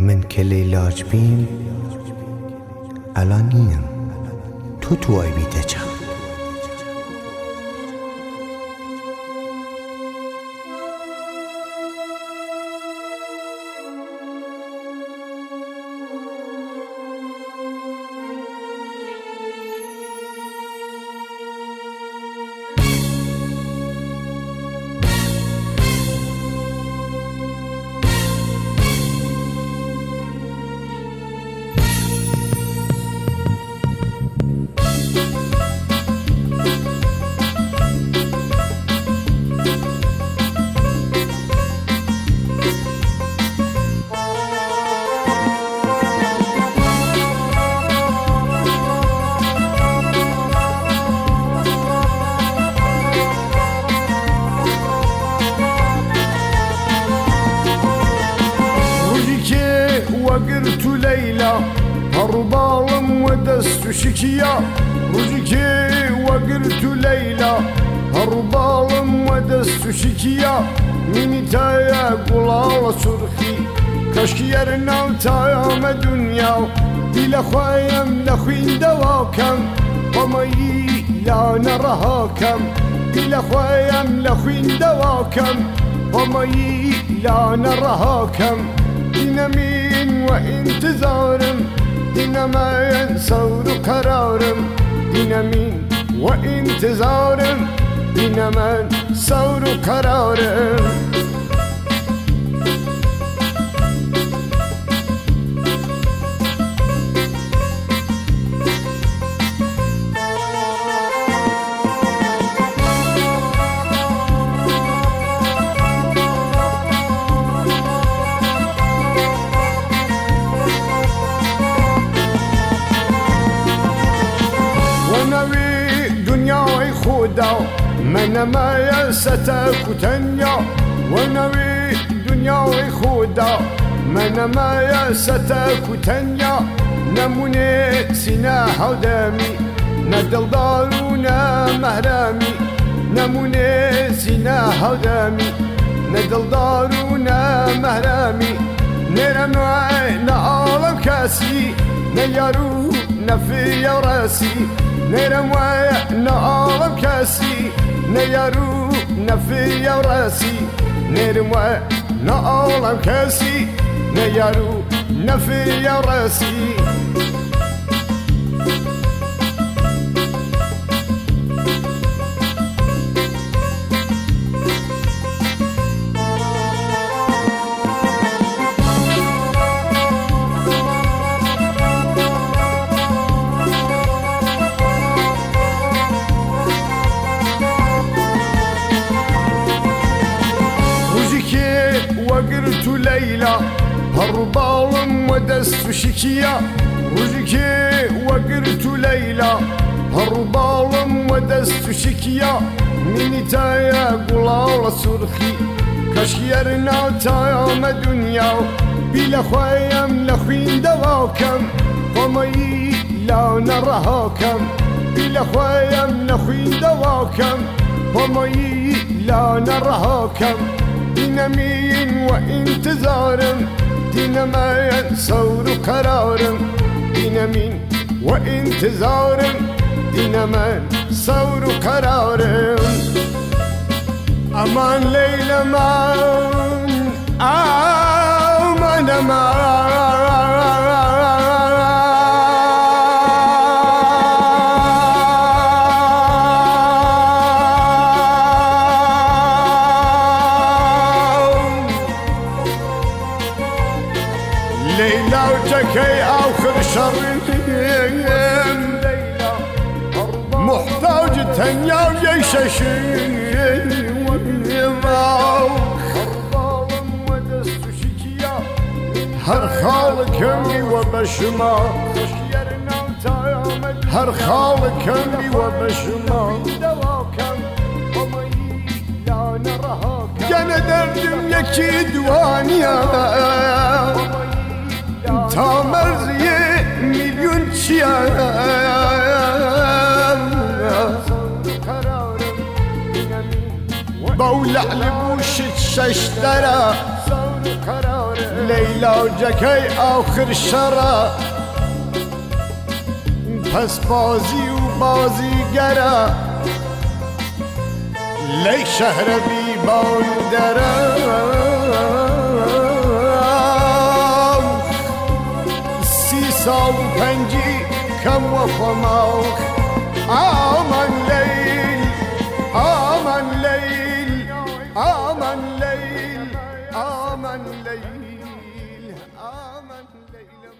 من که لیلاج بیم الان نیم تو آی بیده چم وقرت ليلى هربالم ودست شكيا رجكي وقرت ليلى هربالم ودست شكيا من تايا قلال سرخي كشكي يرنا تايا ما دنيا بلا خوايم لخوين دواكم ومي لا نرهاكم بلا خوايم لخوين دواكم ومي لا نرهاكم دينامين وانتظارم دينما ينصور قرارم دينامين وانتظارم دينما ينصور قرارم من ما يستك تنيا ونوي دنيا خودا من ما يستك تنيا نموني سنا حدامي ندل دارونا مهرامي نموني سنا حدامي ندل دارونا مهرامي نرم نعالم كاسي نيارو نفي راسي نرم نعالم كاسي نيارو نفي راسي نرم نعالم كاسي نيارو نفي راسي وقرت ليلى هربالم ودست شكيا رجكي وقرت ليلى هربالم ودست شكيا من تايا قلال سرخي كشيرنا تايا ما دنيا بلا خوايم لخوين دواكم ومي لا نرهاكم بلا خوايم لخوين دواكم ومي لا نرهاكم دينامين وانتظارم دينما ينصور قرارم دينامين وانتظارم دينما ينصور قرارم امان ليلى مان امان امان ليلى وجكي آخر شرين محتاج تنيا ويششين هر خالكني وبشما هر خالكني وبشما جانا دردم يكي دوانيا تا مرزی میلیون چیه با لعل بوشت ششتره لیلا جکی آخر شرا پس بازی و بازیگرا لی شهر بی باندرا 305 کم و فماخ آمن لیل آمن لیل آمن لیل آمن لیل آمن لیل